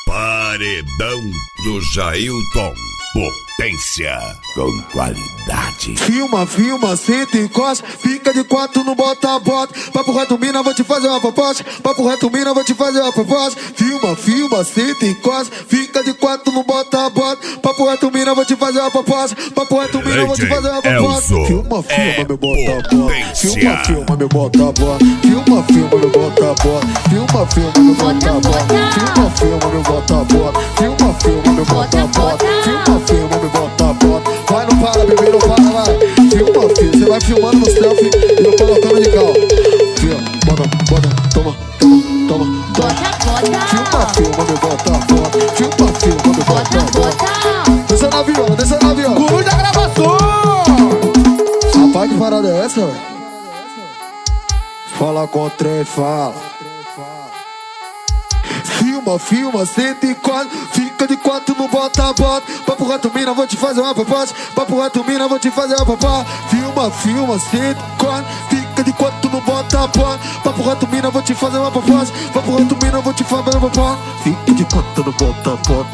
Paredão do Jailton. Potência com qualidade. Filma, senta e encosta. Fica de quatro, não bota a bota. Papo reto, mina, vou te fazer uma proposta. Papo reto, mina, vou te fazer uma proposta. Filma, senta e encosta. Fica de quatro, não bota a bota. Papo reto, mina, vou te fazer uma proposta. Papo reto, mina, vou te fazer uma proposta. Filma, meu bota a bota. Filma, meu bota a bota. Filma, meu bota a bota. Filma, meu bota a bota. Filma, meu bota a bota. Filma, meu bota a bota. Filma, meu bota a bota. Vai, não para, bebê, não para, vai. Filma, filho, você vai filmando no selfie e eu colocando de cal. Filma, bota, toma. Filma, meu bota a bota. Filma, meu bota a bota. Desça na viola. Guru da gravação. Rapaz, que parada é essa, velho? Fala com o trem, fala. Filma, senta e quatro. Fica de quatro, não bota a bota. Papo reto, mina, vou te fazer uma proposta. Papo reto, mina, vou te fazer uma proposta. Filma, senta e quatro. Fica de quatro, não bota a bota. Papo reto, mina, vou te fazer uma proposta. Papo reto, mina, vou te fazer uma proposta. Fica de quatro, não bota a bota.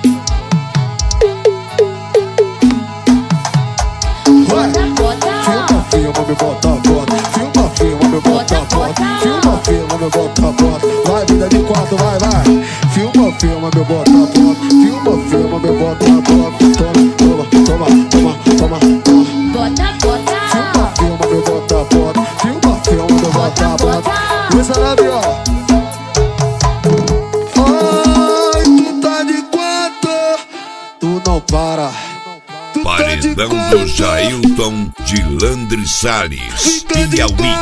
Filma, meu bota a bota. Filma, meu bota a bota. Filma, meu bota a bota. Vai, vida de quatro, vai. Filma, meu bota a bota. Filma, meu bota a bota. Toma. Filma, meu bota a bota. Filma, meu bota a bota. Desça na viola. Ai, tu tá de quatro, tu não para. Paredão do Jailton de Landry Salles e Almi.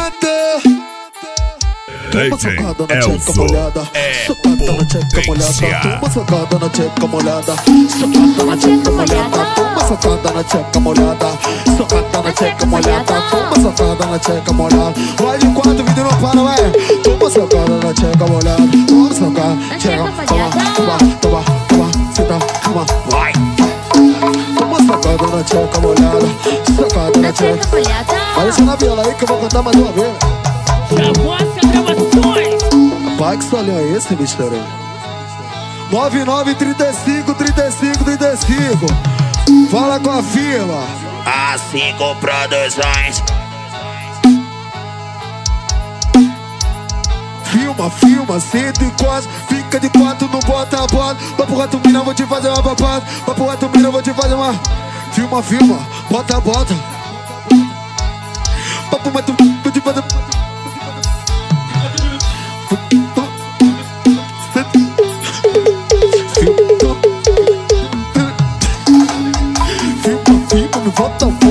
DJ Elzo Socada na tcheca molhada. Toma socada na tcheca molhada. Socada na tcheca molhada. Toma socada na tcheca molhada. Socada na tcheca molhada. Toma socada na tcheca molhada. Vai de quatro, vídeo não para, vai. Toma socada na tcheca molhada. Toma socada na tcheca molhada. Toma, senta, toma, vai. Toma socada na tcheca molhada. Socada na tcheca molhada. Vai deixar na viola aí que eu vou cantar mais uma vez. Pai, que solinho é esse, mistério? 9935. Fala com a firma. A5 Produções. Filma, senta e encosta. Fica de quatro, não bota a bota. Papo reto, mina, vou te fazer uma papada. Papo reto, mina, vou te fazer uma. Filma, bota a bota. Papo reto, vou te fazer. Filma, me bota a